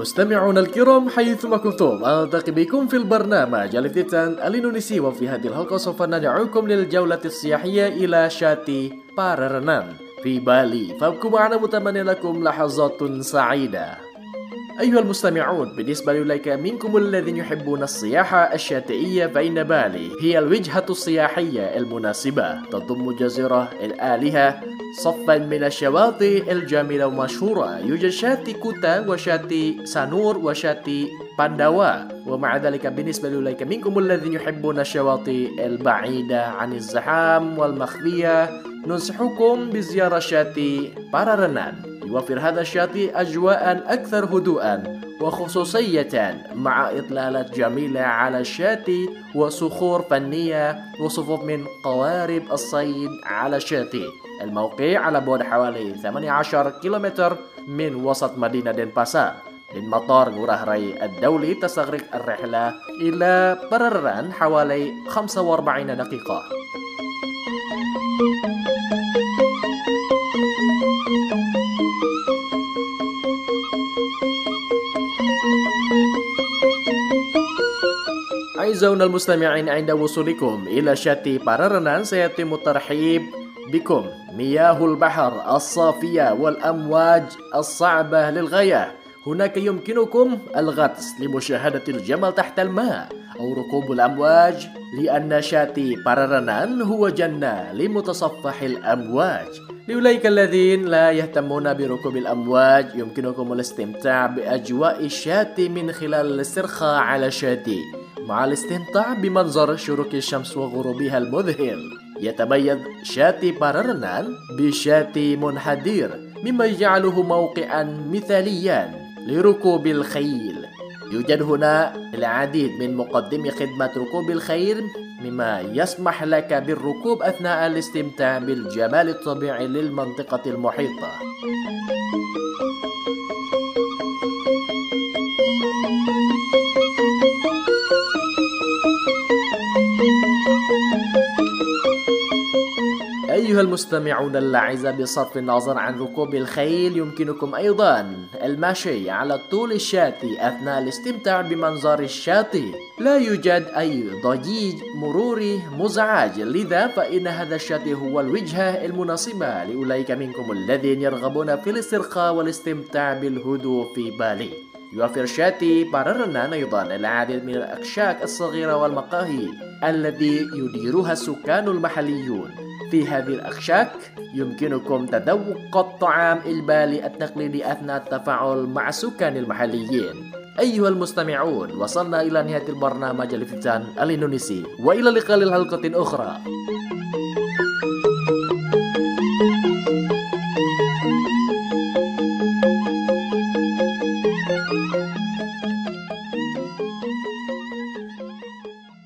مستمعونا الكرام حيثما كنتم ألتقي بكم في البرنامج الافتتان الإندونيسي، وفي هذه الحلقة سوف ندعوكم للجولة السياحية إلى شاتي بارارنان في بالي، فابقوا معنا متمنى لكم لحظات سعيدة. أيها المستمعون، بالنسبة لأولئك منكم الذين يحبون السياحة الشاطئية فإن بالي هي الوجهة السياحية المناسبة، تضم جزيرة الآلهة صفا من الشواطئ الجميلة والمشهورة. يوجد شاطئ كوتا وشاطئ سانور وشاطئ بانداوا. ومع ذلك بالنسبة لأولئك منكم الذين يحبون الشواطئ البعيدة عن الزحام والمخفية، ننصحكم بزيارة شاطئ بارارنان. يوفر هذا الشاطئ أجواء أكثر هدوءا وخصوصية، مع إطلالات جميلة على الشاطئ وصخور فنية وصفوف من قوارب الصيد على الشاطئ. الموقع على بعد حوالي 18 كيلومتر من وسط مدينة دنباسار. من مطار غوراه راي الدولي تستغرق الرحلة إلى بارارنان حوالي 45 دقيقة. أعزائنا المستمعين، عند وصولكم إلى شاطئ بارارنان سيتم الترحيب بكم. مياه البحر الصافية والأمواج الصعبة للغاية. هناك يمكنكم الغطس لمشاهدة الجمل تحت الماء أو ركوب الأمواج، لأن شاطئ بارارنان هو جنة لمتصفح الأمواج. لأولئك الذين لا يهتمون بركوب الأمواج، يمكنكم الاستمتاع بأجواء الشاطئ من خلال الاسترخاء على الشاطئ مع الاستمتاع بمنظر شروق الشمس وغروبها المذهل. يتميز شاطئ بارارنان بشاطئ منحدر، مما يجعله موقعا مثاليا لركوب الخيل. يوجد هنا العديد من مقدمي خدمة ركوب الخيل، مما يسمح لك بالركوب أثناء الاستمتاع بالجمال الطبيعي للمنطقة المحيطة. أيها المستمعون الأعزاء، بصرف النظر عن ركوب الخيل، يمكنكم أيضا المشي على طول الشاطئ أثناء الاستمتاع بمنظر الشاطئ. لا يوجد أي ضجيج مروري مزعج، لذا فإن هذا الشاطئ هو الوجهة المناسبة لأولئك منكم الذين يرغبون في الاسترخاء والاستمتاع بالهدوء في بالي. يوفر شاطئ بارارنان أيضا العديد من الأكشاك الصغيرة والمقاهي التي يديرها السكان المحليون. في هذه الأكشاك يمكنكم تذوق الطعام البالي التقليدي أثناء التفاعل مع السكان المحليين. أيها المستمعون، وصلنا إلى نهاية البرنامج الافتتان الإندونيسي، وإلى اللقاء للحلقة أخرى.